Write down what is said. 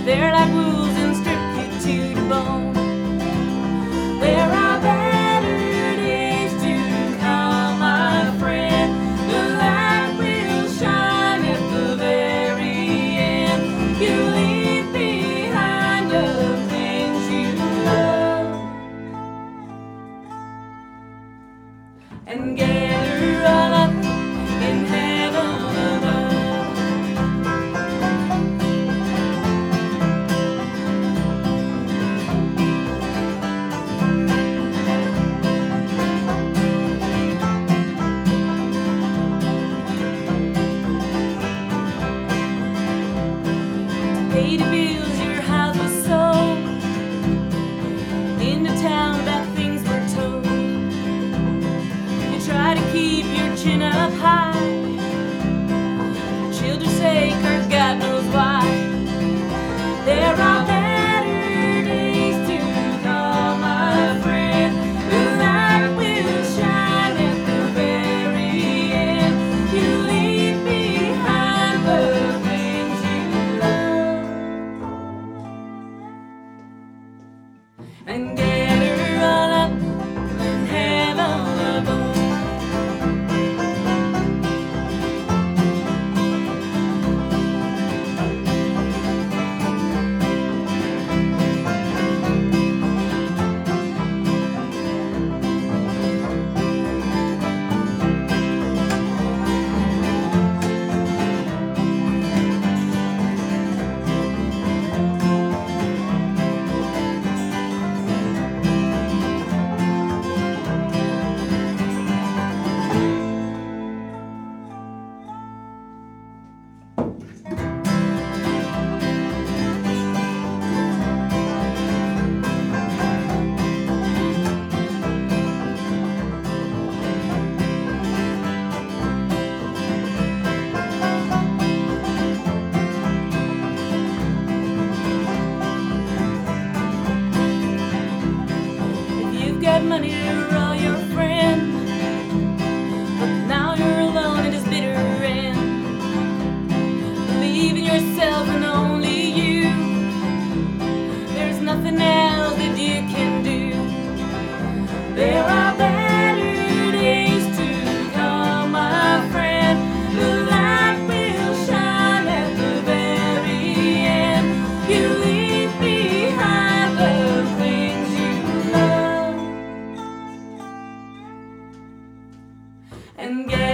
They're like wolves and strip you to the bone. There are better days to come, my friend. The light will shine at the very end. You leave behind the things you love and gather all up in heaven above. Pay the bills, your house was sold. In the town about things were told. You try to keep your chin up high. For children's sake, or God knows why. There are better days to come, my friend. The light will shine at the very end. You leave behind the things you love and gather all up in heaven above. If you've got money to roll your friend, but now you're alone in this bitter end. Believe in yourself and only you. There's nothing else that you can do. There are better days to come, my friend. The light will shine at the very end. You leave behind the things you love and get